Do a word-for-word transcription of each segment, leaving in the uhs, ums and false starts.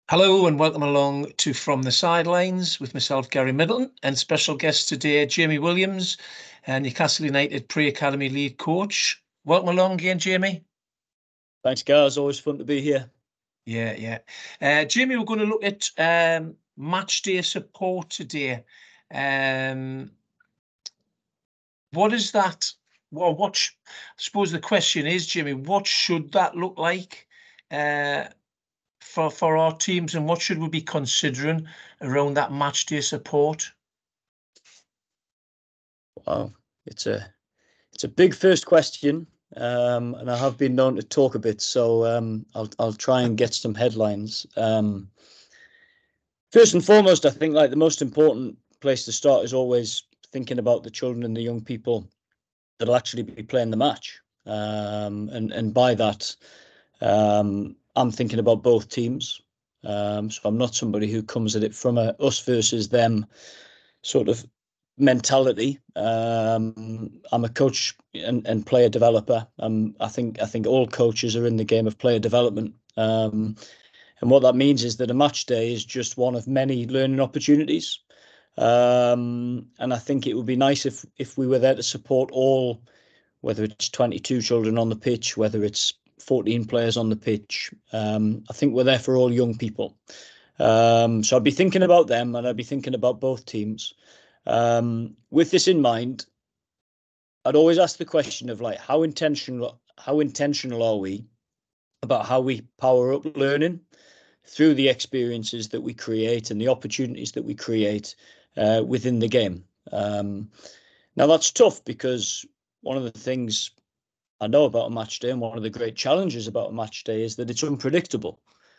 Hello and welcome along to From the Sidelines with myself, Gary Middleton, and special guest today, Jamie Williams, uh, Newcastle United pre-academy lead coach. Welcome along again, Jamie. Thanks, guys. Always fun to be here. Yeah, yeah. Uh, Jamie, we're going to look at um, match day support today. Um, what is that? Well, what? Sh- I suppose the question is, Jamie, what should that look like? Uh, for for our teams, and what should we be considering around that match day support? Wow, it's a it's a big first question, um, and I have been known to talk a bit, so um, I'll I'll try and get some headlines. Um, first and foremost, I think like the most important place to start is always thinking about the children and the young people that'll actually be playing the match, um, and and by that, um, I'm thinking about both teams. Um, so I'm not somebody who comes at it from a us versus them sort of mentality. Um, I'm a coach and, and player developer. Um, I think I think all coaches are in the game of player development. Um, and what that means is that a match day is just one of many learning opportunities. Um, and I think it would be nice if if we were there to support all, whether it's twenty-two children on the pitch, whether it's fourteen players on the pitch. Um, I think we're there for all young people. Um, so I'd be thinking about them, and I'd be thinking about both teams. Um, with this in mind, I'd always ask the question of like how intentional how intentional are we about how we power up learning through the experiences that we create and the opportunities that we create uh, within the game. Um, now that's tough because one of the things I know about a match day and one of the great challenges about a match day is that it's unpredictable.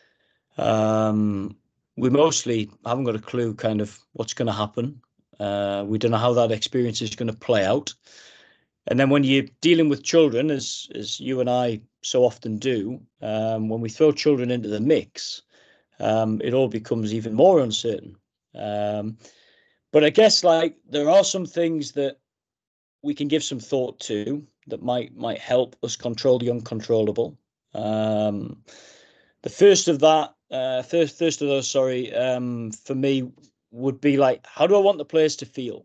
Um, we mostly haven't got a clue kind of what's going to happen. Uh, we don't know how that experience is going to play out. And then when you're dealing with children, as as you and I so often do, um, when we throw children into the mix, um, it all becomes even more uncertain. Um, but I guess like there are some things that we can give some thought to that might might help us control the uncontrollable. Um, the first of that, uh, first first of those, sorry, um, for me would be like, how do I want the players to feel?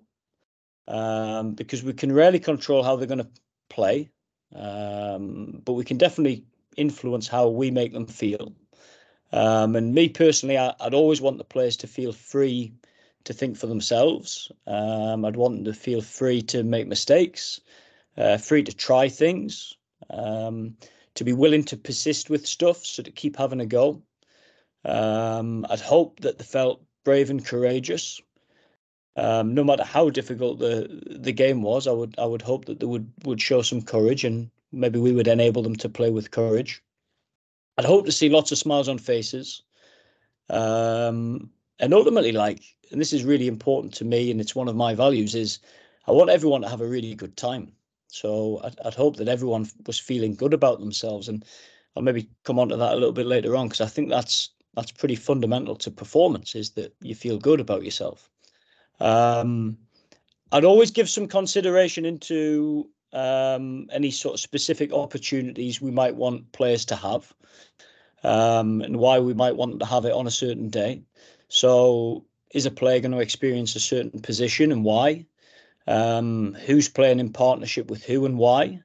Um, because we can rarely control how they're going to play, um, but we can definitely influence how we make them feel. Um, and me personally, I, I'd always want the players to feel free to think for themselves. Um, I'd want them to feel free to make mistakes, uh, free to try things, um, to be willing to persist with stuff, so to keep having a go. Um, I'd hope that they felt brave and courageous. Um, no matter how difficult the the game was, I would I would hope that they would would show some courage, and maybe we would enable them to play with courage. I'd hope to see lots of smiles on faces, um, and ultimately, like, and this is really important to me, and it's one of my values, is I want everyone to have a really good time. So I'd, I'd hope that everyone was feeling good about themselves, and I'll maybe come on to that a little bit later on because I think that's that's pretty fundamental to performance, is that you feel good about yourself. Um, I'd always give some consideration into um, any sort of specific opportunities we might want players to have, um, and why we might want them to have it on a certain day. So, is a player going to experience a certain position and why? Um, who's playing in partnership with who and why?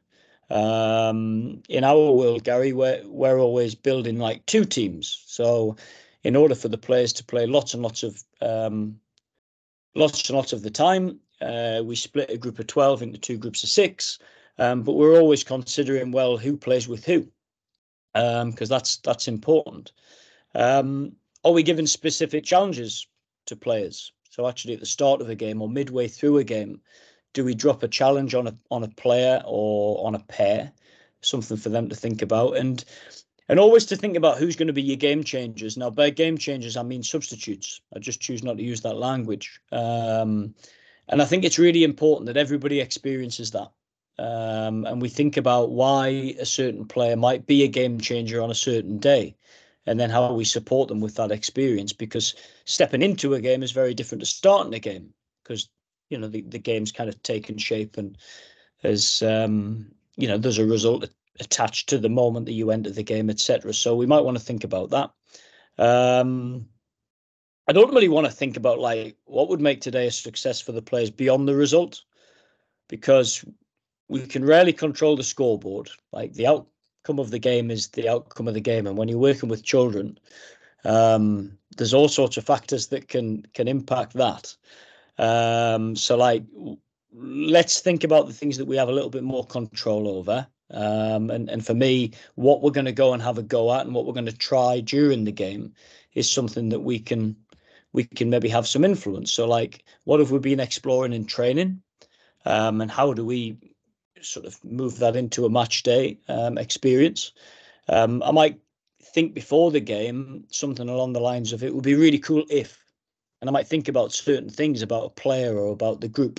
Um, in our world, Gary, we're, we're always building like two teams. So, in order for the players to play lots and lots of um, lots and lots of the time, uh, we split a group of twelve into two groups of six, um, but we're always considering, well, who plays with who, because um, that's that's important. Um, are we giving specific challenges to players? So actually, at the start of a game or midway through a game, do we drop a challenge on a on a player or on a pair, something for them to think about, and and always to think about who's going to be your game changers. Now, by game changers, I mean substitutes. I just choose not to use that language. Um, and I think it's really important that everybody experiences that. Um, and we think about why a certain player might be a game changer on a certain day, and then how we support them with that experience. Because stepping into a game is very different to starting a game, because you know the, the game's kind of taken shape, and as um, you know, there's a result attached to the moment that you enter the game, et cetera. So we might want to think about that. Um, I don't really want to think about like what would make today a success for the players beyond the result, because we can rarely control the scoreboard. Like the outcome of the game is the outcome of the game, and when you're working with children, um, there's all sorts of factors that can can impact that. Um, so like, let's think about the things that we have a little bit more control over. Um, and, and for me, what we're going to go and have a go at and what we're going to try during the game is something that we can we can maybe have some influence. So like, what have we been exploring in training? Um, and how do we sort of move that into a match day um, experience? Um, I might think before the game something along the lines of, it would be really cool if, and I might think about certain things about a player or about the group.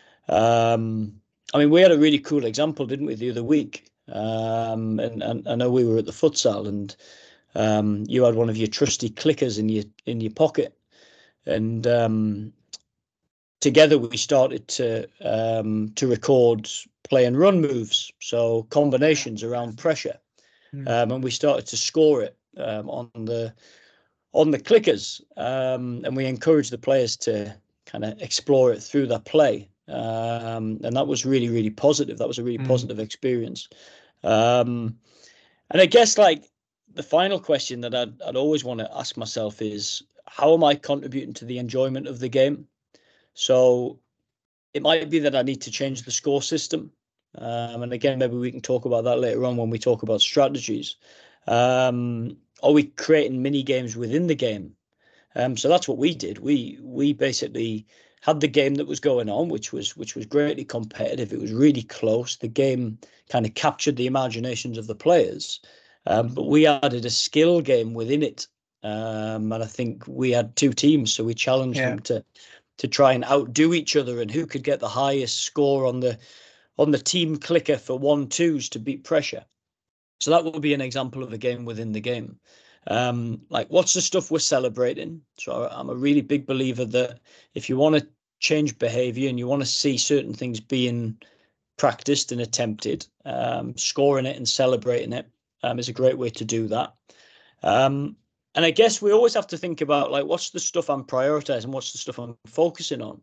Um, I mean, we had a really cool example, didn't we, the other week? Um, and, and I know we were at the futsal, and um, you had one of your trusty clickers in your in your pocket, and um, together we started to um, to record play and run moves, so combinations around pressure, Mm. um, and we started to score it um, on the on the clickers, um, and we encouraged the players to kind of explore it through their play, um, and that was really really positive. That was a really Mm. positive experience, um, and I guess like the final question that I'd, I'd always want to ask myself is, how am I contributing to the enjoyment of the game? So it might be that I need to change the score system. Um, and again, maybe we can talk about that later on when we talk about strategies. Um, are we creating mini games within the game? Um, so that's what we did. We we basically had the game that was going on, which was which was greatly competitive. It was really close. The game kind of captured the imaginations of the players, um, but we added a skill game within it. Um, and I think we had two teams, so we challenged Yeah. them to to try and outdo each other, and who could get the highest score on the on the team clicker for one twos to beat pressure. So that would be an example of a game within the game. Um, like, what's the stuff we're celebrating? So I'm a really big believer that if you want to change behavior and you want to see certain things being practiced and attempted, um, scoring it and celebrating it um, is a great way to do that. Um, and I guess we always have to think about like, what's the stuff I'm prioritizing, what's the stuff I'm focusing on.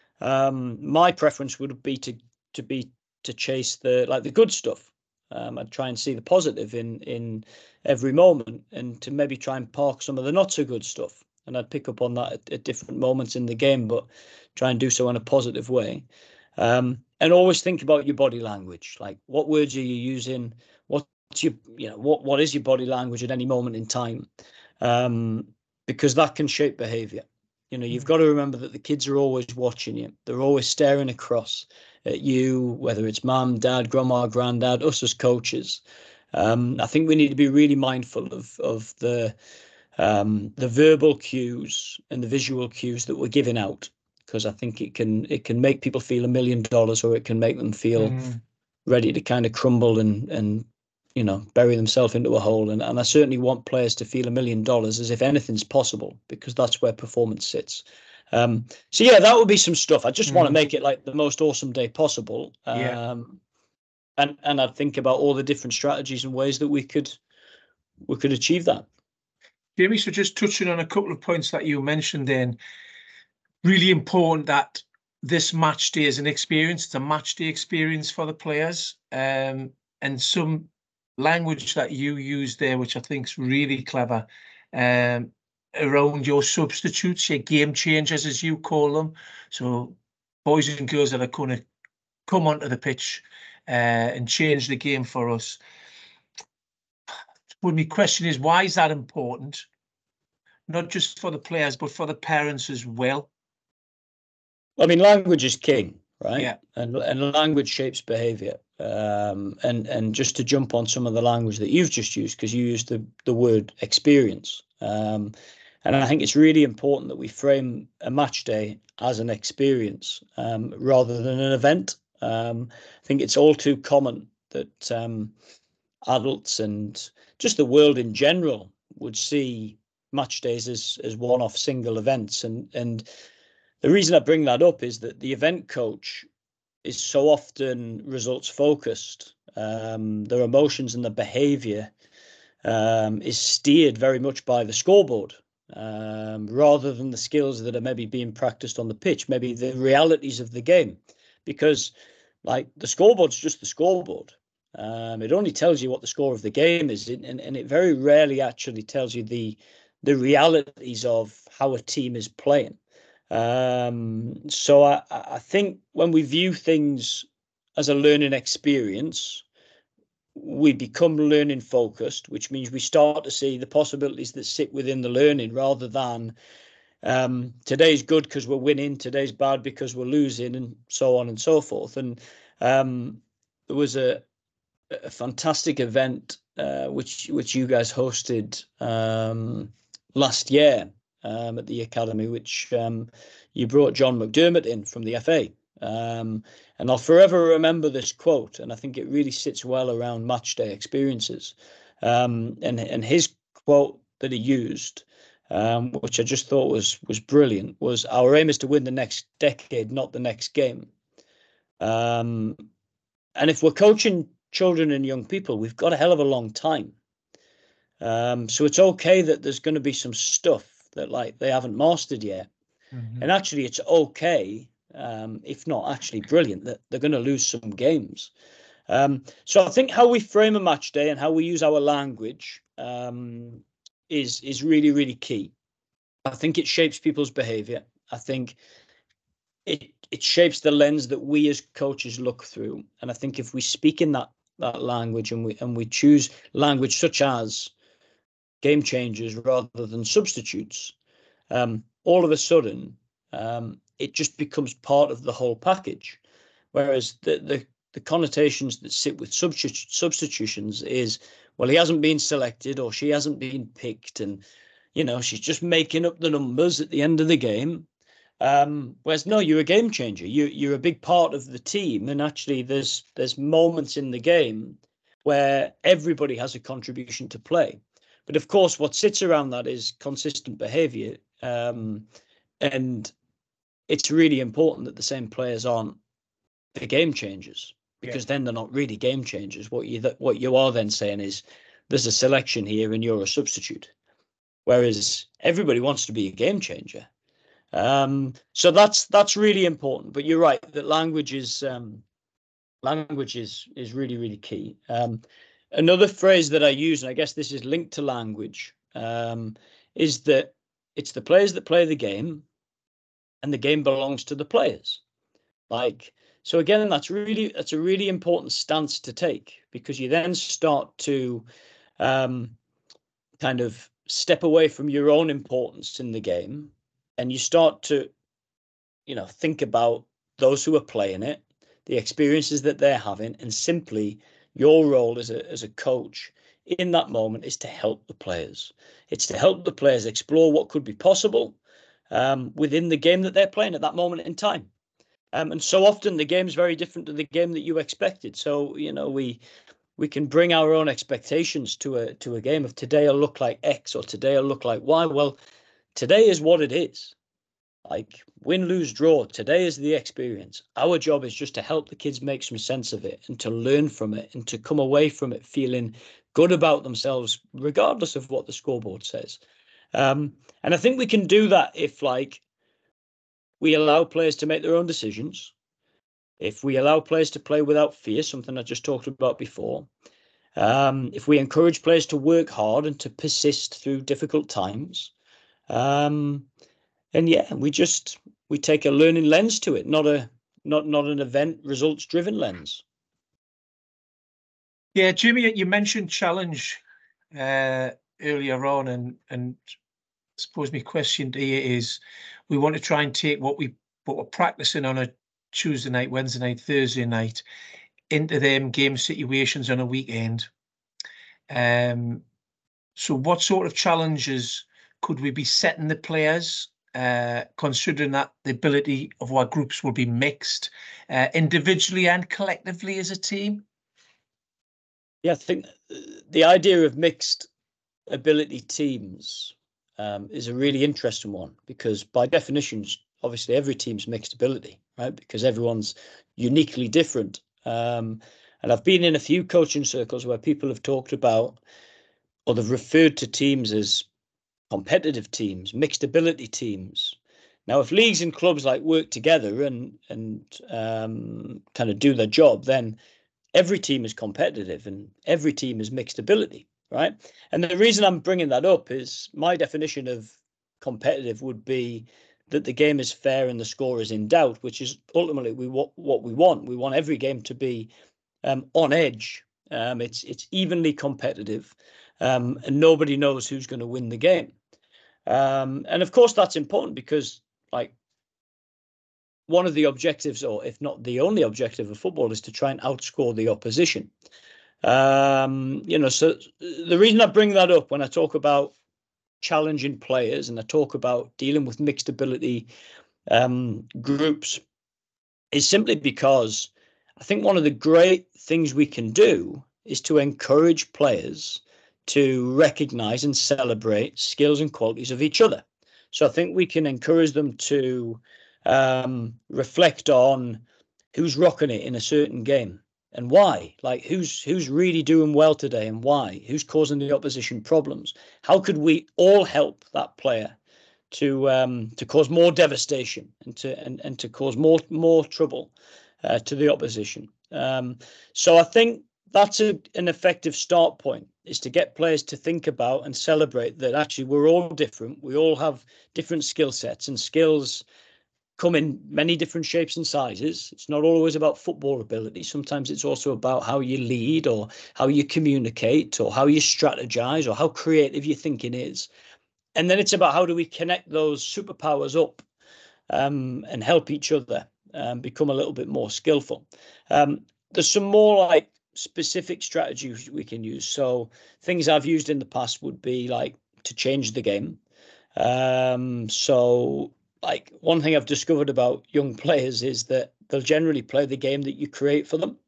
Um, my preference would be to to be to chase the like the good stuff. Um, I'd try and see the positive in in every moment, and to maybe try and park some of the not so good stuff. And I'd pick up on that at, at different moments in the game, but try and do so in a positive way. Um, and always think about your body language. Like, what words are you using? What's your, you know, what what is your body language at any moment in time? Um, because that can shape behavior. You know, you've got to remember that the kids are always watching you. They're always staring across at you, whether it's mum, dad, grandma, granddad, us as coaches. Um, I think we need to be really mindful of of the um, the verbal cues and the visual cues that we're giving out, because I think it can it can make people feel a million dollars, or it can make them feel Mm. ready to kind of crumble and and you know, bury themselves into a hole. And, and I certainly want players to feel a million dollars as if anything's possible, because that's where performance sits. Um, so yeah, that would be some stuff. I just mm. want to make it like the most awesome day possible. Um, Yeah. and and I'd think about all the different strategies and ways that we could we could achieve that. Jamie, so just touching on a couple of points that you mentioned then, really important that this match day is an experience. It's a match day experience for the players. Um, and some language that you use there, which I think is really clever, um, around your substitutes, your game changers, as you call them. So boys and girls that are going to come onto the pitch uh, and change the game for us. Well, my question is, why is that important? Not just for the players, but for the parents as well. I mean, language is king, right? Yeah. And and language shapes behavior. Um, and and just to jump on some of the language that you've just used, because you used the the word experience. Um, and I think it's really important that we frame a match day as an experience um, rather than an event. Um, I think it's all too common that um, adults and just the world in general would see match days as as one-off single events. And and the reason I bring that up is that the event coach is so often results focused. Um, their emotions and their behavior um, is steered very much by the scoreboard, um, rather than the skills that are maybe being practiced on the pitch, maybe the realities of the game. Because like the scoreboard's just the scoreboard. Um, it only tells you what the score of the game is, and, and it very rarely actually tells you the the realities of how a team is playing. Um, so I, I think when we view things as a learning experience, we become learning focused, which means we start to see the possibilities that sit within the learning rather than um, today's good because we're winning, today's bad because we're losing, and so on and so forth. And um, there was a, a fantastic event uh, which which you guys hosted um, last year um, at the academy, which um, you brought John McDermott in from the F A. Um, and I'll forever remember this quote, and I think it really sits well around match day experiences. Um, and and his quote that he used, um, which I just thought was was brilliant, was our aim is to win the next decade, not the next game. Um, and if we're coaching children and young people, we've got a hell of a long time. Um, so it's okay that there's going to be some stuff that like they haven't mastered yet. Mm-hmm. And actually, it's okay, um, if not actually brilliant, that they're going to lose some games. Um, so I think how we frame a match day and how we use our language um, is is really, really key. I think it shapes people's behavior. I think it it shapes the lens that we as coaches look through. And I think if we speak in that that language and we and we choose language such as game changers rather than substitutes, um, all of a sudden um, it just becomes part of the whole package. Whereas the the, the connotations that sit with substitu- substitutions is, well, he hasn't been selected or she hasn't been picked, and you know she's just making up the numbers at the end of the game. Um, whereas no, you're a game changer. You you're a big part of the team, and actually, there's there's moments in the game where everybody has a contribution to play. But of course, what sits around that is consistent behaviour, um, and it's really important that the same players aren't the game changers, because yeah. then they're not really game changers. What you what you are then saying is there's a selection here, and you're a substitute. Whereas everybody wants to be a game changer. Um, so that's that's really important. But you're right that language is um, language is is really really key. Um, another phrase that I use, and I guess this is linked to language, um, is that it's the players that play the game, and the game belongs to the players. Like so, again, that's really that's a really important stance to take, because you then start to um, kind of step away from your own importance in the game. And you start to, you know, think about those who are playing it, the experiences that they're having, and simply your role as a as a coach in that moment is to help the players. It's to help the players explore what could be possible um, within the game that they're playing at that moment in time. Um, and so often the game's very different to the game that you expected. So, you know, we we can bring our own expectations to a to a game of today will look like X or today will look like Y. Well, today is what it is. Like win, lose, draw. Today is the experience. Our job is just to help the kids make some sense of it and to learn from it and to come away from it feeling good about themselves, regardless of what the scoreboard says. Um, and I think we can do that if, like, we allow players to make their own decisions. If we allow players to play without fear, something I just talked about before. Um, if we encourage players to work hard and to persist through difficult times. Um, and yeah, we just we take a learning lens to it, not a not not an event results driven lens. Yeah, Jimmy, you mentioned challenge uh, earlier on, and and I suppose my question to you is, we want to try and take what we what we're practicing on a Tuesday night, Wednesday night, Thursday night into them game situations on a weekend. Um, so what sort of challenges could we be setting the players, uh, considering that the ability of our groups will be mixed, uh, individually and collectively as a team? Yeah, I think the idea of mixed ability teams um, is a really interesting one, because by definition, obviously every team's mixed ability, right? Because everyone's uniquely different. Um, and I've been in a few coaching circles where people have talked about or they've referred to teams as competitive teams, mixed ability teams. Now, if leagues and clubs like work together and and um, kind of do their job, then every team is competitive and every team is mixed ability, right? And the reason I'm bringing that up is my definition of competitive would be that the game is fair and the score is in doubt, which is ultimately we what what we want. We want every game to be um, on edge. Um, it's it's evenly competitive, um, and nobody knows who's going to win the game. Um, and of course, that's important because, like, one of the objectives, or if not the only objective of football, is to try and outscore the opposition. Um, you know, so the reason I bring that up when I talk about challenging players and I talk about dealing with mixed ability um, groups is simply because I think one of the great things we can do is to encourage players to recognize and celebrate skills and qualities of each other. So I think we can encourage them to um, reflect on who's rocking it in a certain game and why, like who's who's really doing well today and why, who's causing the opposition problems. How could we all help that player to um, to cause more devastation and to and, and to cause more more trouble uh, to the opposition? Um, so I think that's a, an effective start point, is to get players to think about and celebrate that actually we're all different. We all have different skill sets, and skills come in many different shapes and sizes. It's not always about football ability. Sometimes it's also about how you lead or how you communicate or how you strategize or how creative your thinking is. And then it's about how do we connect those superpowers up um, and help each other um, become a little bit more skillful. Um, there's some more like specific strategies we can use. So things I've used in the past would be like to change the game. Um, so like one thing I've discovered about young players is that they'll generally play the game that you create for them.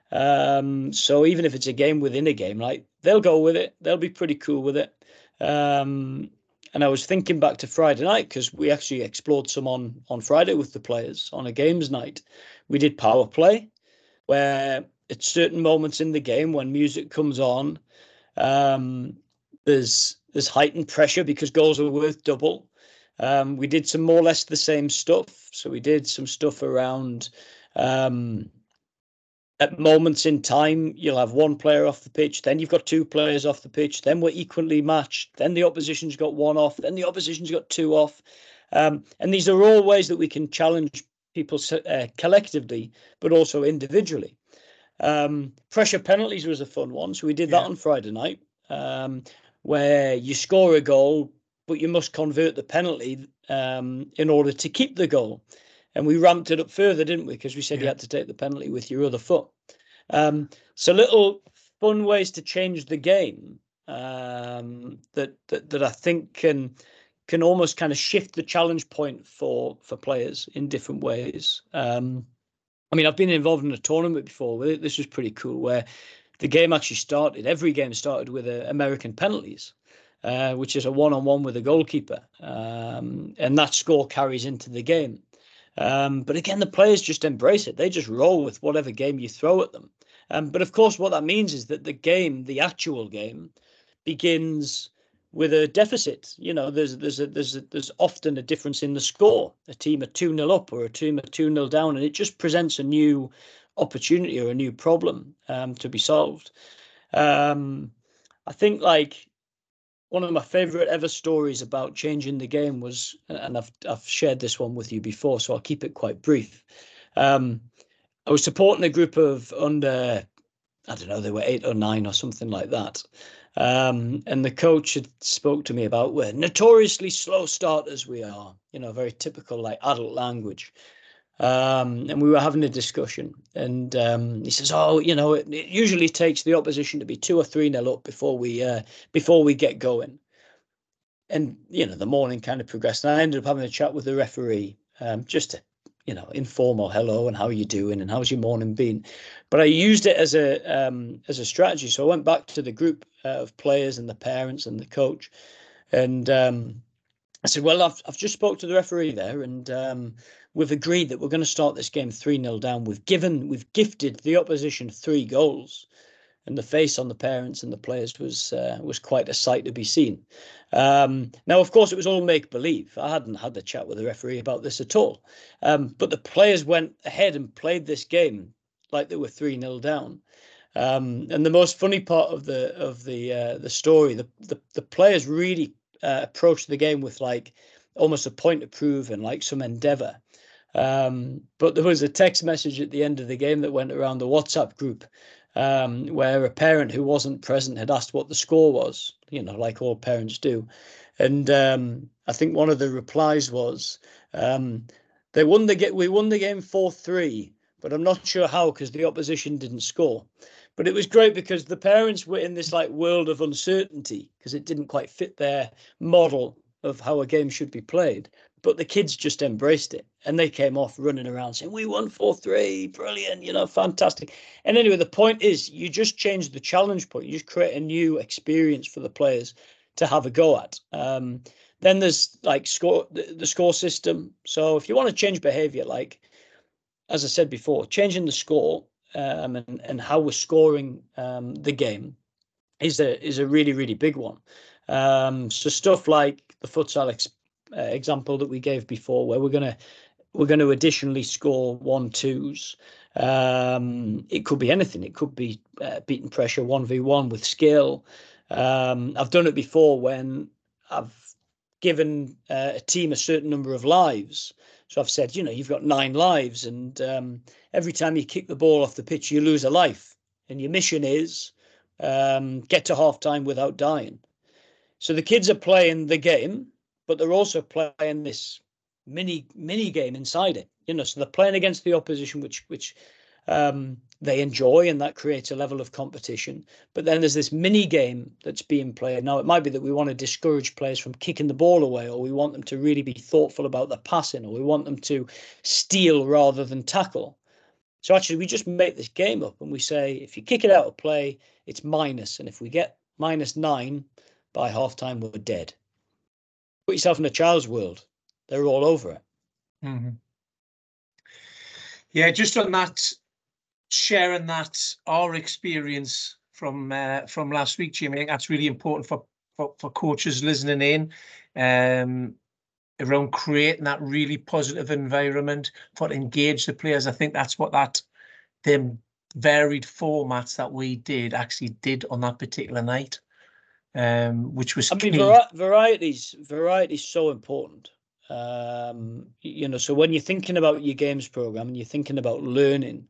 Um, so even if it's a game within a game, like they'll go with it, they'll be pretty cool with it. Um, and I was thinking back to Friday night because we actually explored some on on Friday with the players on a games night. We did power play, where at certain moments in the game when music comes on, um, there's there's heightened pressure because goals are worth double. Um, we did some more or less the same stuff. So we did some stuff around um, at moments in time, you'll have one player off the pitch, then you've got two players off the pitch, then we're equally matched, then the opposition's got one off, then the opposition's got two off. Um, and these are all ways that we can challenge people uh, collectively, but also individually. Um, pressure penalties was a fun one. So we did that yeah. on Friday night, um, where you score a goal, but you must convert the penalty um, in order to keep the goal. And we ramped it up further, didn't we? Because we said yeah. you had to take the penalty with your other foot. Um, so little fun ways to change the game um, that, that that I think can can almost kind of shift the challenge point for for players in different ways. Um, I mean, I've been involved in a tournament before. This was pretty cool, where the game actually started. Every game started with uh, American penalties, uh, which is a one-on-one with a goalkeeper, um, and that score carries into the game. Um, but again, the players just embrace it. They just roll with whatever game you throw at them. Um, but of course, what that means is that the game, the actual game, begins with a deficit. You know, there's there's a, there's a, there's often a difference in the score. A team are two nil up or a team are two nil down, and it just presents a new opportunity or a new problem um, to be solved. Um, I think like one of my favorite ever stories about changing the game was, and I've I've shared this one with you before, so I'll keep it quite brief. Um, I was supporting a group of under, I don't know, they were eight or nine or something like that. Um, and the coach had spoke to me about we're notoriously slow starters we are, you know, very typical like adult language. Um, and we were having a discussion, and um, he says, "Oh, you know, it, it usually takes the opposition to be two or three nil up before we uh, before we get going." And you know, the morning kind of progressed, and I ended up having a chat with the referee, um, just to, you know, informal hello and how are you doing and how's your morning been. But I used it as a um, as a strategy. So I went back to the group uh, of players and the parents and the coach, and um, I said, "Well, I've I've just spoke to the referee there, and um, we've agreed that we're going to start this game three nil down. We've given, we've gifted the opposition three goals. and the face on the parents and the players was uh, was quite a sight to be seen. Um, now, of course, it was all make-believe. I hadn't had the chat with the referee about this at all. Um, but the players went ahead and played this game like they were three nil down. Um, and the most funny part of the of the uh, the story, the, the the players really uh, approached the game with like almost a point to prove and like some endeavour. Um, but there was a text message at the end of the game that went around the WhatsApp group um, where a parent who wasn't present had asked what the score was, you know, like all parents do. And um, I think one of the replies was, um, they won the get we won the game four three, but I'm not sure how because the opposition didn't score. But it was great because the parents were in this like world of uncertainty because it didn't quite fit their model of how a game should be played. But the kids just embraced it and they came off running around saying, we won four three, brilliant, you know, fantastic. And anyway, the point is you just change the challenge point. You just create a new experience for the players to have a go at. Um, then there's like score the, the score system. So if you want to change behavior, like, as I said before, changing the score um, and, and how we're scoring um, the game is a, is a really, really big one. Um, so stuff like the futsal ex uh, example that we gave before, where we're going to we're going to additionally score one twos. Um, it could be anything. It could be uh, beating pressure one v one with skill. Um, I've done it before when I've given uh, a team a certain number of lives. So I've said, you know, you've got nine lives, and um, every time you kick the ball off the pitch, you lose a life. And your mission is um, get to half time without dying. So the kids are playing the game, but they're also playing this mini mini game inside it. You know, so they're playing against the opposition, which which um, they enjoy, and that creates a level of competition. But then there's this mini game that's being played. Now, it might be that we want to discourage players from kicking the ball away, or we want them to really be thoughtful about their passing, or we want them to steal rather than tackle. So actually, we just make this game up and we say, if you kick it out of play, it's minus. And if we get minus nine by halftime, we're dead. Put yourself in a child's world. They're all over it. Mm-hmm. Yeah, just on that, sharing that, our experience from uh, from last week, Jimmy, I think that's really important for, for, for coaches listening in, um, around creating that really positive environment for to engage the players. I think that's what that them varied formats that we did actually did on that particular night, um, which was I mean, key. vari variety's variety's so important. Um, you know, so when you're thinking about your games program and you're thinking about learning,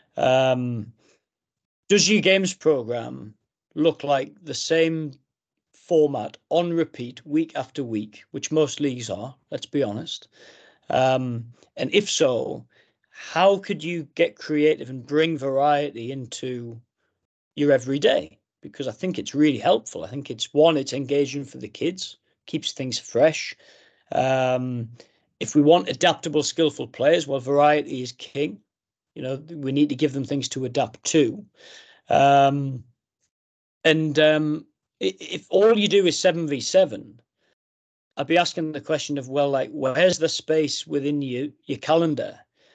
um, does your games program look like the same format on repeat week after week, which most leagues are, let's be honest? Um, and if so, how could you get creative and bring variety into your everyday? Because I think it's really helpful. I think it's one, it's engaging for the kids, keeps things fresh. Um, if we want adaptable, skillful players, well, variety is king. You know, we need to give them things to adapt to. Um, and um, if all you do is seven v seven, I'd be asking the question of, well, like, where's the space within you, your calendar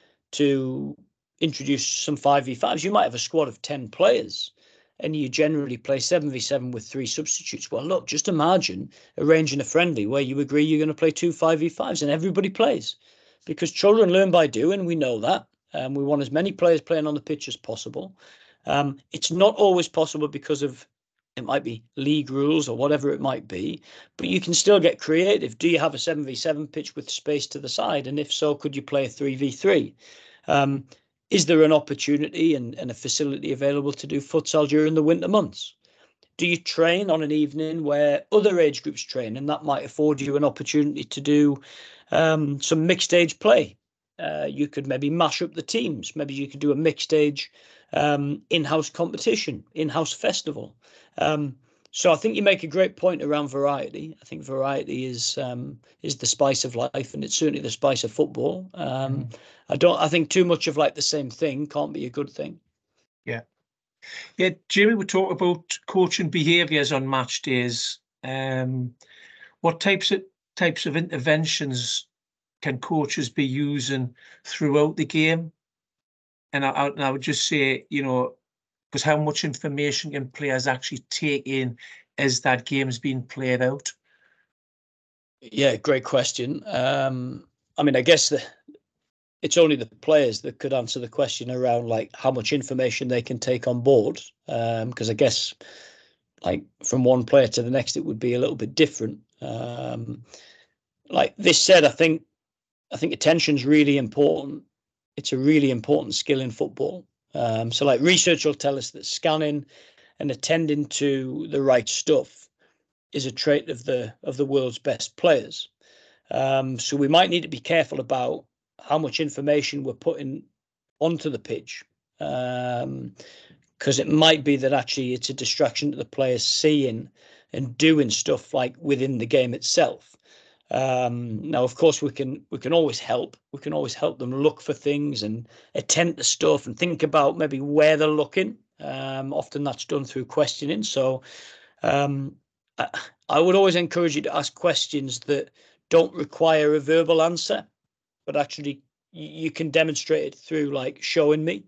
to introduce some five v fives? You might have a squad of ten players and you generally play seven v seven with three substitutes. Well, look, just imagine arranging a friendly where you agree you're going to play two five v fives and everybody plays, because children learn by doing. We know that. Um, we want as many players playing on the pitch as possible. Um, it's not always possible because of, it might be league rules or whatever it might be, but you can still get creative. Do you have a seven v seven pitch with space to the side? And if so, could you play a three v three? Um, is there an opportunity and, and a facility available to do futsal during the winter months? Do you train on an evening where other age groups train, and that might afford you an opportunity to do um, some mixed age play? Uh, you could maybe mash up the teams. Maybe you could do a mixed age um, in-house competition, in-house festival. Um, so I think you make a great point around variety. I think variety is um, is the spice of life, and it's certainly the spice of football. Um, mm. I don't. I think too much of like the same thing can't be a good thing. Yeah, yeah. Jimmy, we talk about coaching behaviours on match days. Um, what types of types of interventions can coaches be using throughout the game? And I, I, I would just say, you know, Because how much information can players actually take in as that game's being played out? Yeah, great question. Um, I mean, I guess the, it's only the players that could answer the question around like how much information they can take on board. Because um, I guess like from one player to the next, it would be a little bit different. Um, like this said, I think I think attention's really important. It's a really important skill in football. Um, so like research will tell us that scanning and attending to the right stuff is a trait of the of the world's best players. Um, so we might need to be careful about how much information we're putting onto the pitch, um, because it might be that actually it's a distraction to the players seeing and doing stuff like within the game itself. Um, now, of course, we can we can always help. We can always help them look for things and attend to stuff and think about maybe where they're looking. Um, often that's done through questioning. So um, I, I would always encourage you to ask questions that don't require a verbal answer, but actually you can demonstrate it through like showing me.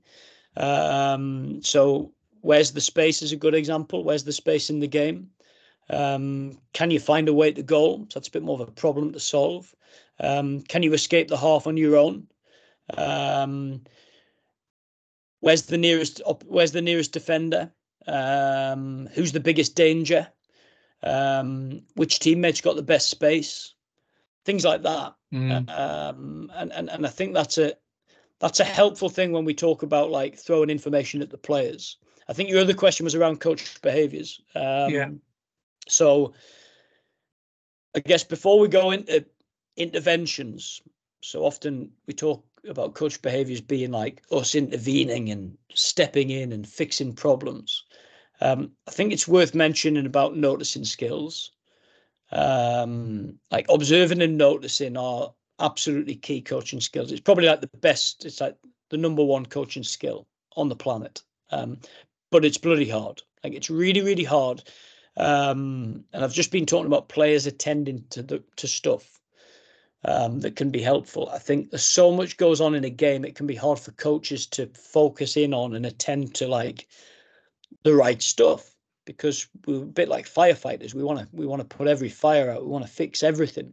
Um, so where's the space is a good example. Where's the space in the game? Um, can you find a way to goal? So that's a bit more of a problem to solve. Um, can you escape the half on your own? Um, where's the nearest? Where's the nearest defender? Um, who's the biggest danger? Um, which teammate's got the best space? Things like that. Mm. Um, and, and and I think that's a that's a helpful thing when we talk about like throwing information at the players. I think your other question was around coach behaviours. Um, yeah. So I guess before we go into interventions, so often we talk about coach behaviours being like us intervening and stepping in and fixing problems. Um, I think it's worth mentioning about noticing skills. Um, like observing and noticing are absolutely key coaching skills. It's probably like the best, it's like the number one coaching skill on the planet. Um, but it's bloody hard. Like it's really, really hard. Um, and I've just been talking about players attending to the to stuff um, that can be helpful. I think there's so much goes on in a game. It can be hard for coaches to focus in on and attend to like the right stuff, because we're a bit like firefighters. We want to we want to put every fire out. We want to fix everything.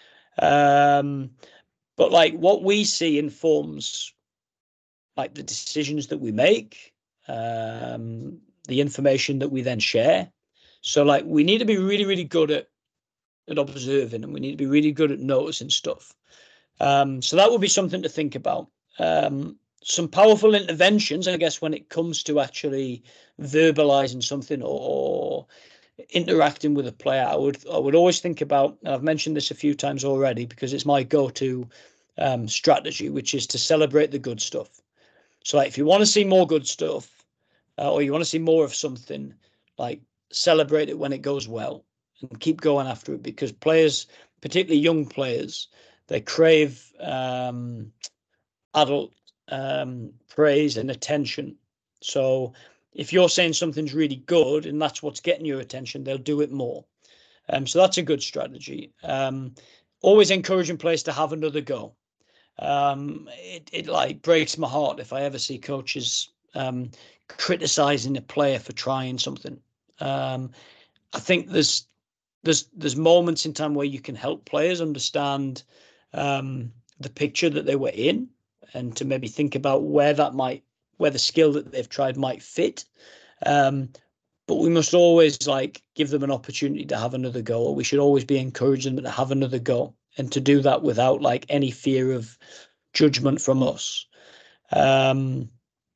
Um, but like what we see informs like the decisions that we make, um, the information that we then share. So like we need to be really, really good at at observing, and we need to be really good at noticing stuff. Um, so that would be something to think about. Um, some powerful interventions, I guess, when it comes to actually verbalizing something or, or interacting with a player, I would I would always think about, and I've mentioned this a few times already because it's my go-to um, strategy, which is to celebrate the good stuff. So like, if you want to see more good stuff, uh, or you want to see more of something, like celebrate it when it goes well and keep going after it, because players, particularly young players, they crave um, adult um, praise and attention. So if you're saying something's really good and that's what's getting your attention, they'll do it more. Um, so that's a good strategy. Um, always encouraging players to have another go. Um, it, it like breaks my heart if I ever see coaches um, criticizing a player for trying something. Um, I think there's there's there's moments in time where you can help players understand um, the picture that they were in, and to maybe think about where that might where the skill that they've tried might fit. Um, but we must always like give them an opportunity to have another go, or we should always be encouraging them to have another go, and to do that without like any fear of judgment from us. Um,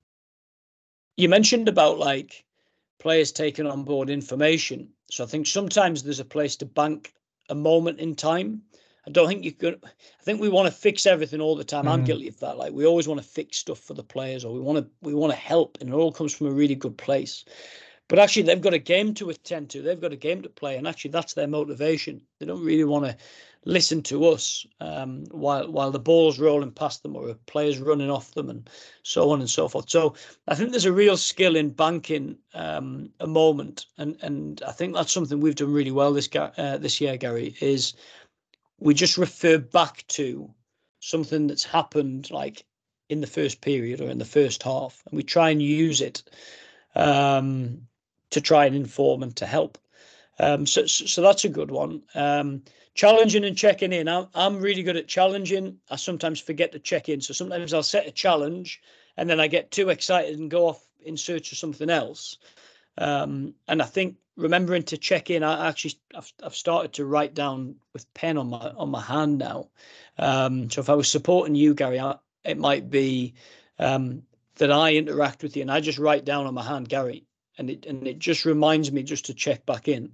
you mentioned about like players taking on board information. So I think sometimes there's a place to bank a moment in time. I don't think you could. I think we want to fix everything all the time. Mm. I'm guilty of that. Like we always want to fix stuff for the players, or we want to we want to help, and it all comes from a really good place. But actually, they've got a game to attend to. They've got a game to play, and actually, that's their motivation. They don't really want to listen to us um, while while the ball's rolling past them, or a player's running off them, and so on and so forth. So I think there's a real skill in banking um, a moment, and and I think that's something we've done really well this uh, this year, Gary. Is we just refer back to something that's happened like in the first period or in the first half, and we try and use it um, to try and inform and to help. Um, so, so that's a good one. Um, challenging and checking in. I'm, I'm really good at challenging. I sometimes forget to check in. So sometimes I'll set a challenge and then I get too excited and go off in search of something else. Um, and I think remembering to check in, I actually I've, I've started to write down with pen on my on my hand now. Um, so if I was supporting you, Gary, I, it might be um, that I interact with you and I just write down on my hand, Gary, and it and it just reminds me just to check back in,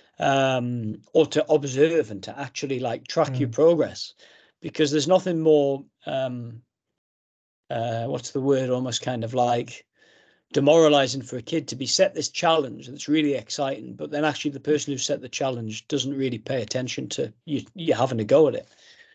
um, or to observe and to actually like track mm. your progress, because there's nothing more um, uh, what's the word? Almost kind of like demoralizing for a kid to be set this challenge that's really exciting, but then actually the person who set the challenge doesn't really pay attention to you, you having a go at it.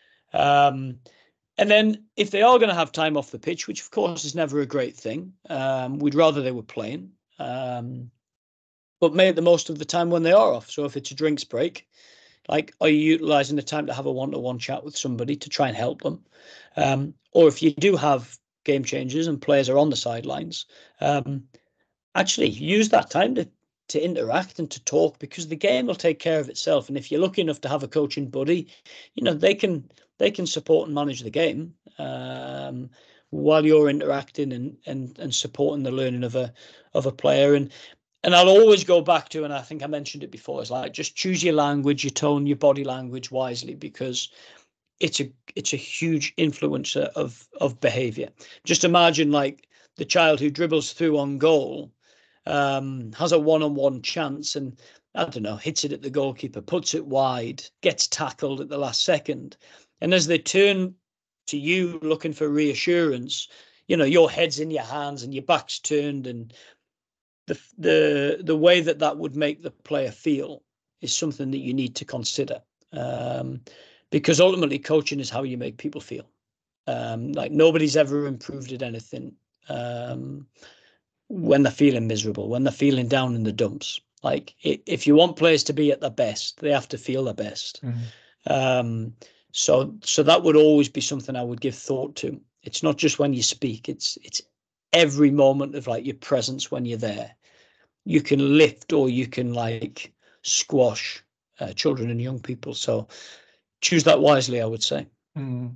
Um, and then if they are going to have time off the pitch, which of course is never a great thing, um, we'd rather they were playing, um, but make the most of the time when they are off. So if it's a drinks break, like, are you utilizing the time to have a one-to-one chat with somebody to try and help them? Um, or if you do have game changers and players are on the sidelines, um, actually use that time to to interact and to talk, because the game will take care of itself. And if you're lucky enough to have a coaching buddy, you know, they can they can support and manage the game um, while you're interacting and and and supporting the learning of a of a player. And and I'll always go back to, and I think I mentioned it before, it's like just choose your language, your tone, your body language wisely, because it's a it's a huge influencer of of behavior. Just imagine like the child who dribbles through on goal, um, has a one-on-one chance and, I don't know, hits it at the goalkeeper, puts it wide, gets tackled at the last second. And as they turn to you looking for reassurance, you know, your head's in your hands and your back's turned, and the the the way that that would make the player feel is something that you need to consider. Um, Because ultimately, coaching is how you make people feel. Um, like nobody's ever improved at anything um, when they're feeling miserable, when they're feeling down in the dumps. Like it, if you want players to be at their best, they have to feel their best. Mm-hmm. Um, so, so that would always be something I would give thought to. It's not just when you speak; it's it's every moment of like your presence when you're there. You can lift or you can like squash uh, children and young people. So. Choose that wisely, I would say. Mm.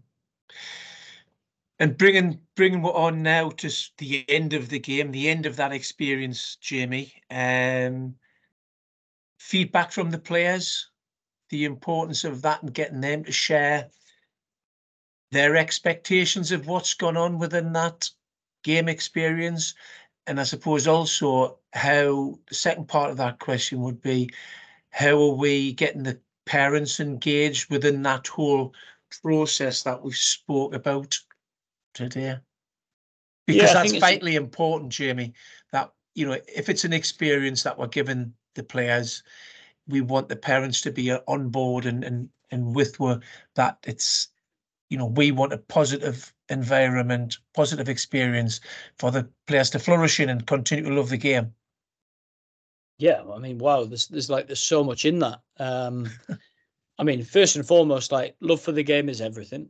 And bringing bringing on now to the end of the game, the end of that experience, Jamie. Um, feedback from the players, the importance of that and getting them to share their expectations of what's gone on within that game experience. And I suppose also how the second part of that question would be, how are we getting the parents engaged within that whole process that we've spoke about today? Because yeah, that's vitally important, Jamie, that, you know, if it's an experience that we're giving the players, we want the parents to be on board and and and with that. It's, you know, we want a positive environment, positive experience for the players to flourish in and continue to love the game. Yeah, I mean, wow, there's there's like there's so much in that. Um, I mean, first and foremost, like love for the game is everything.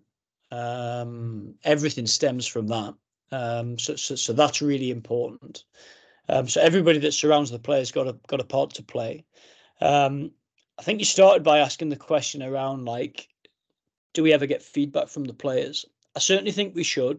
Um, everything stems from that. Um, so, so so that's really important. Um, so everybody that surrounds the player's got a got a part to play. Um, I think you started by asking the question around like, do we ever get feedback from the players? I certainly think we should.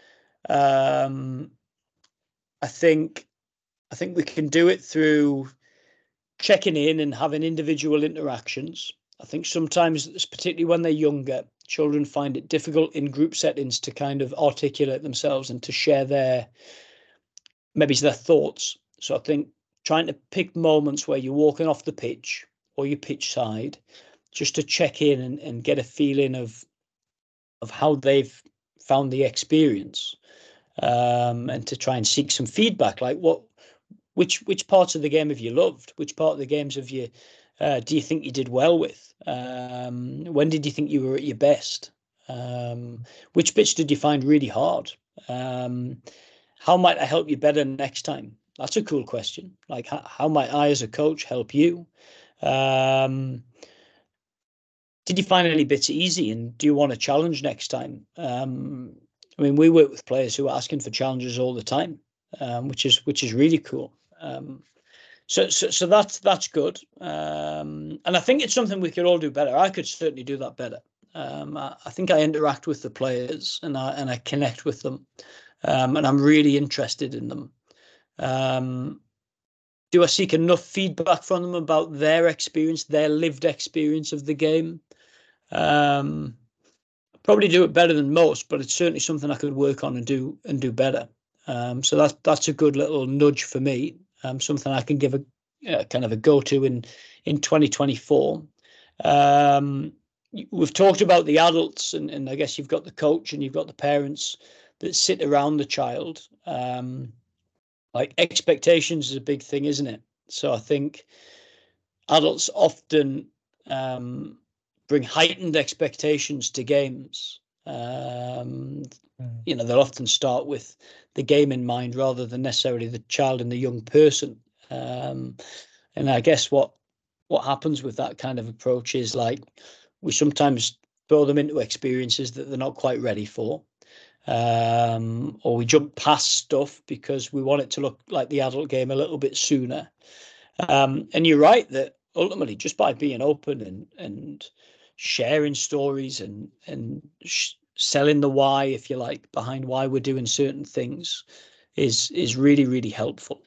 Um, I think I think we can do it through checking in and having individual interactions. I think sometimes, particularly when they're younger, children find it difficult in group settings to kind of articulate themselves and to share their, maybe their thoughts. So I think trying to pick moments where you're walking off the pitch or your pitch side, just to check in and, and get a feeling of of how they've found the experience, um, and to try and seek some feedback, like what, which which parts of the game have you loved? Which part of the games have you uh, do you think you did well with? Um, when did you think you were at your best? Um, which bits did you find really hard? Um, how might I help you better next time? That's a cool question. Like, how, how might I as a coach help you? Um, did you find any bits easy, and do you want a challenge next time? Um, I mean, we work with players who are asking for challenges all the time, um, which is which is really cool. Um, so, so, so that's that's good, um, and I think it's something we could all do better. I could certainly do that better. Um, I, I think I interact with the players and I and I connect with them, um, and I'm really interested in them. Um, do I seek enough feedback from them about their experience, their lived experience of the game? Um, probably do it better than most, but it's certainly something I could work on and do and do better. Um, so that's that's a good little nudge for me. Um, something I can give a uh, kind of a go to in in twenty twenty-four. Um, we've talked about the adults, and, and I guess you've got the coach and you've got the parents that sit around the child. Um, like expectations is a big thing, isn't it? So I think adults often um, bring heightened expectations to games. Um, Mm. You know, they'll often start with the game in mind rather than necessarily the child and the young person. Um, and I guess what what happens with that kind of approach is like we sometimes throw them into experiences that they're not quite ready for. Um, or we jump past stuff because we want it to look like the adult game a little bit sooner. Um, and you're right that ultimately, just by being open and and sharing stories and and sh- selling the why, if you like, behind why we're doing certain things, is is really really helpful.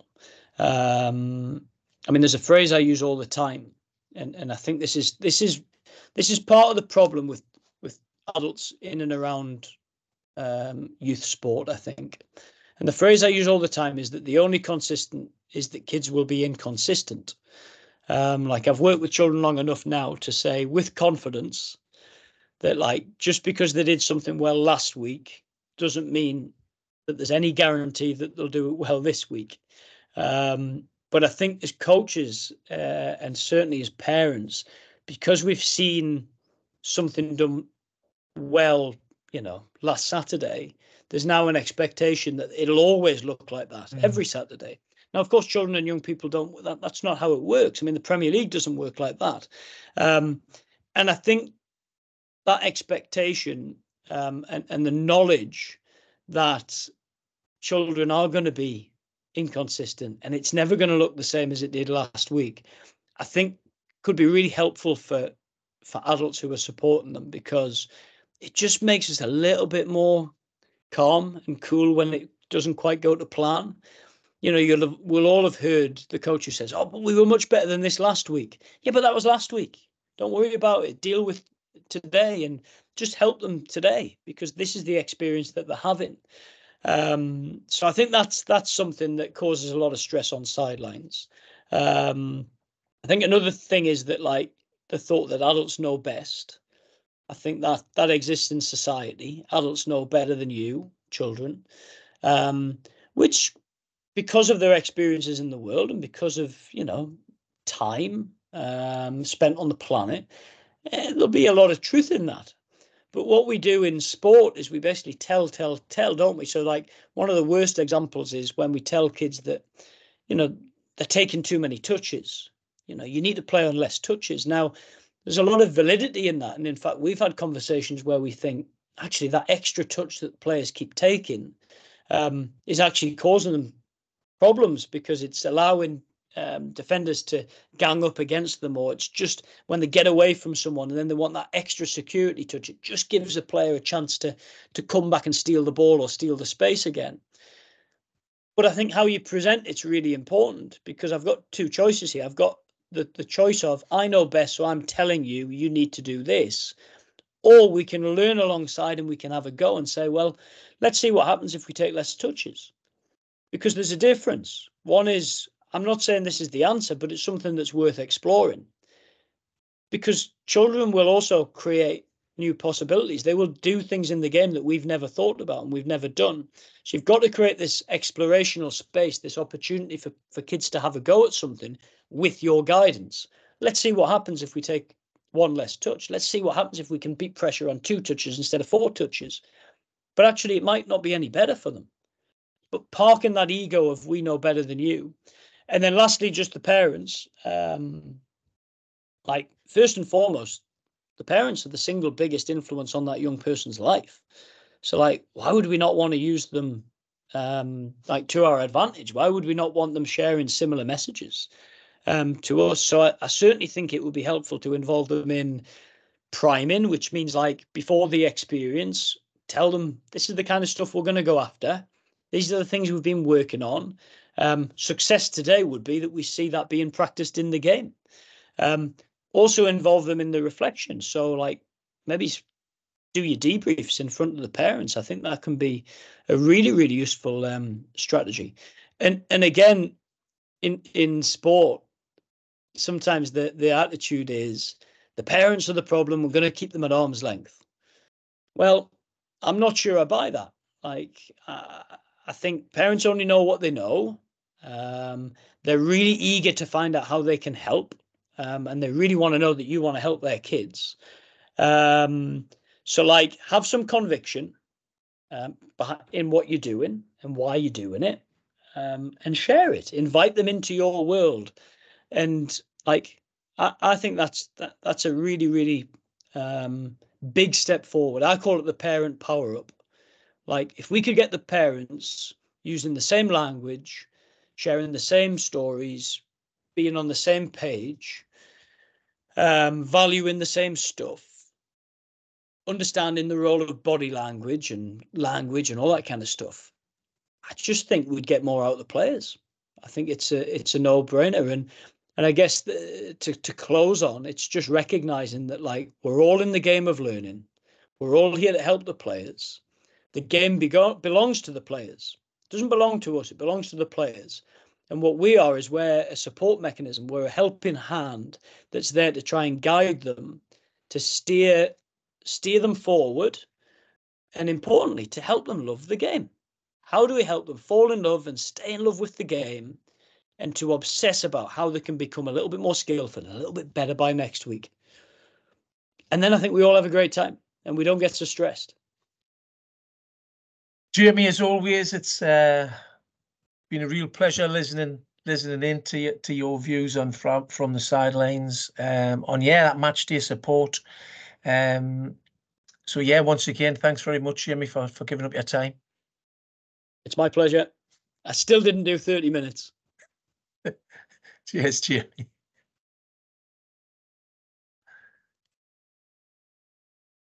Um, I mean, there's a phrase I use all the time, and and I think this is this is this is part of the problem with with adults in and around um, youth sport, I think. And the phrase I use all the time is that the only consistent is that kids will be inconsistent. Um, like I've worked with children long enough now to say with confidence that like just because they did something well last week doesn't mean that there's any guarantee that they'll do it well this week. Um, but I think as coaches uh, and certainly as parents, because we've seen something done well, you know, last Saturday, there's now an expectation that it'll always look like that Mm. every Saturday. Now, of course, children and young people don't, that, that's not how it works. I mean, the Premier League doesn't work like that. Um, and I think that expectation um, and, and the knowledge that children are going to be inconsistent and it's never going to look the same as it did last week, I think could be really helpful for for adults who are supporting them, because it just makes us a little bit more calm and cool when it doesn't quite go to plan. You know, you'll have, we'll all have heard the coach who says, "Oh, but we were much better than this last week." Yeah, but that was last week. Don't worry about it. Deal with today and just help them today, because this is the experience that they're having. Um, so I think that's that's something that causes a lot of stress on sidelines. Um, I think another thing is that like the thought that adults know best. I think that that exists in society. Adults know better than you, children, um, which, because of their experiences in the world and because of, you know, time um, spent on the planet, eh, there'll be a lot of truth in that. But what we do in sport is we basically tell, tell, tell, don't we? So, like, one of the worst examples is when we tell kids that, you know, they're taking too many touches. You know, you need to play on less touches. Now, there's a lot of validity in that. And in fact, we've had conversations where we think actually that extra touch that players keep taking um, is actually causing them problems, because it's allowing um, defenders to gang up against them, or it's just when they get away from someone and then they want that extra security touch, it just gives a player a chance to to come back and steal the ball or steal the space again. But I think how you present it's really important, because I've got two choices here. I've got the, the choice of I know best, so I'm telling you, you need to do this. Or we can learn alongside and we can have a go and say, well, let's see what happens if we take less touches. Because there's a difference. One is, I'm not saying this is the answer, but it's something that's worth exploring. Because children will also create new possibilities. They will do things in the game that we've never thought about and we've never done. So you've got to create this explorational space, this opportunity for, for kids to have a go at something with your guidance. Let's see what happens if we take one less touch. Let's see what happens if we can beat pressure on two touches instead of four touches. But actually, it might not be any better for them. But parking that ego of we know better than you. And then lastly, just the parents. Um, like, first and foremost, the parents are the single biggest influence on that young person's life. So, like, why would we not want to use them um, like to our advantage. Why would we not want them sharing similar messages um, to us? So I, I certainly think it would be helpful to involve them in priming, which means like before the experience, tell them this is the kind of stuff we're going to go after. These are the things we've been working on. Um, success today would be that we see that being practiced in the game. Um, also involve them in the reflection. So like maybe do your debriefs in front of the parents. I think that can be a really, really useful um, strategy. And and again, in in sport, sometimes the the attitude is the parents are the problem. We're going to keep them at arm's length. Well, I'm not sure I buy that. Like, uh, I think parents only know what they know. Um, they're really eager to find out how they can help, um, and they really want to know that you want to help their kids. Um, so, like, have some conviction um, in what you're doing and why you're doing it, um, and share it. Invite them into your world, and like, I, I think that's that, that's a really, really um, big step forward. I call it the parent power up. Like, if we could get the parents using the same language, sharing the same stories, being on the same page, um, valuing the same stuff, understanding the role of body language and language and all that kind of stuff, I just think we'd get more out of the players. I think it's a it's a no-brainer. And and I guess the, to to close on, it's just recognizing that like we're all in the game of learning. We're all here to help the players. The game be- belongs to the players. It doesn't belong to us. It belongs to the players. And what we are is we're a support mechanism. We're a helping hand that's there to try and guide them, to steer steer them forward, and importantly, to help them love the game. How do we help them fall in love and stay in love with the game, and to obsess about how they can become a little bit more skillful and a little bit better by next week? And then I think we all have a great time and we don't get so stressed. Jamie, as always, it's uh, been a real pleasure listening listening in to, you, to your views on from, from the sidelines um, on, yeah, that match day support. Um, so, yeah, once again, thanks very much, Jamie, for, for giving up your time. It's my pleasure. I still didn't do thirty minutes. Cheers, Jamie.